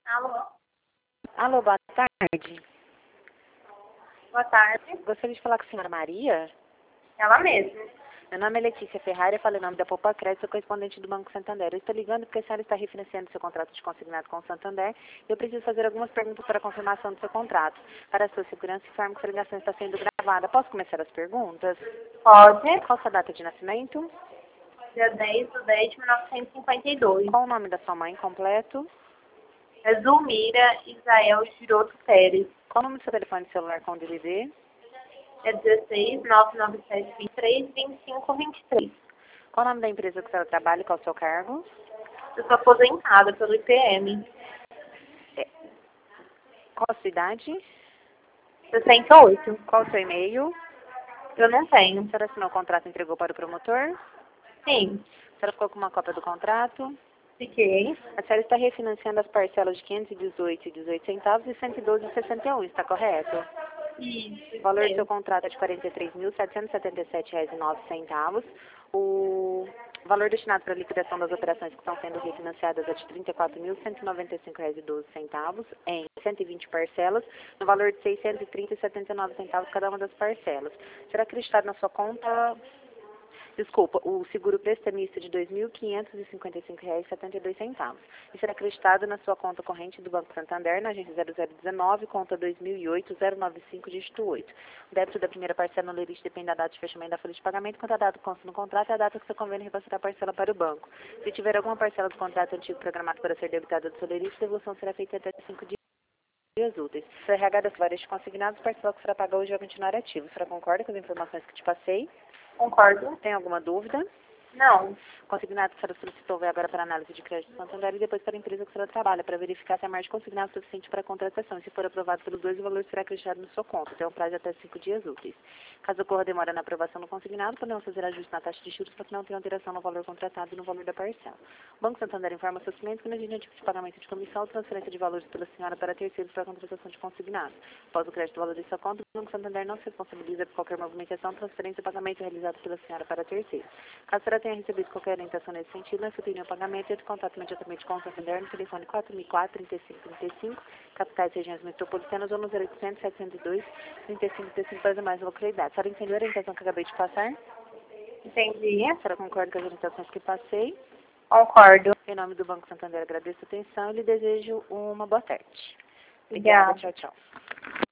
Alô? Alô, boa tarde. Boa tarde. Gostaria de falar com a senhora Maria. Ela mesma. Meu nome é Letícia Ferrari, eu falo em nome da Poupa Crédito, sou correspondente do Banco Santander. Eu estou ligando porque a senhora está refinanciando seu contrato de consignado com o Santander e eu preciso fazer algumas perguntas para a confirmação do seu contrato. Para a sua segurança, informo que a ligação está sendo gravada. Posso começar as perguntas? Pode. Qual a sua data de nascimento? Dia 10/10/1952. Qual o nome da sua mãe completo? É Zulmira Israel Giroto Pérez. Qual o nome do seu telefone celular com DDD? É 16 997 23 25 23. Qual o nome da empresa que a senhora trabalha e qual o seu cargo? Eu sou aposentada pelo IPM. Qual a sua idade? 68. Qual o seu e-mail? Eu não A tenho. senhora assinou o contrato e entregou para o promotor? Sim. A senhora ficou com uma cópia do contrato? Fiquei. A senhora está refinanciando as parcelas de 518,18 centavos e 112,61, está correto? Isso. O valor do seu Mesmo. contrato é de R$ 43.777,09. O valor destinado para a liquidação das operações que estão sendo refinanciadas é de R$ 34.195,12 em 120 parcelas, no valor de R$ 630,79 cada uma das parcelas. Será acreditado na sua conta... Desculpa, o seguro prestamista de R$ 2.555,72 e será acreditado na sua conta corrente do Banco Santander, na agência 0019, conta 2008-095, dígito 8. O débito da primeira parcela no lerite depende da data de fechamento da folha de pagamento, quanto a data consta no contrato é a data que seu convênio repassará a parcela para o banco. Se tiver alguma parcela do contrato antigo programado para ser debitada do seu lerite, a devolução será feita até 5 dias úteis. Se a RH das várias consignadas, a parcela que será paga hoje vai continuar ativo. A senhora concorda com as informações que te passei? Concordo. Tem alguma dúvida? Não. Consignado que a senhora solicitou vai agora para análise de crédito do Santander e depois para a empresa que a senhora trabalha, para verificar se a margem consignada é suficiente para a contratação. E se for aprovado pelos dois, o valor será acreditado na sua conta. Tem um prazo de até 5 dias úteis. Caso ocorra demora na aprovação do consignado, podemos fazer ajuste na taxa de juros para que não tenha alteração no valor contratado e no valor da parcela. O Banco Santander informa seus clientes que não existe tipo de pagamento de comissão ou transferência de valores pela senhora para terceiros para a contratação de consignado. Após o crédito do valor de sua conta, o Banco Santander não se responsabiliza por qualquer movimentação, transferência ou pagamento realizado pela senhora para terceiros. Caso a senhora tenha recebido qualquer orientação nesse sentido, nessa opinião, pagamento, entre em contato imediatamente com o Santander no telefone 4004-3535, capitais e regiões metropolitanas ou no 0800-702-3535 para as demais localidades. A senhora entendeu a orientação que eu acabei de passar? Entendi. A senhora concorda com as orientações que passei? Concordo. Em nome do Banco Santander, agradeço a atenção e lhe desejo uma boa tarde. Obrigada. Tchau, tchau.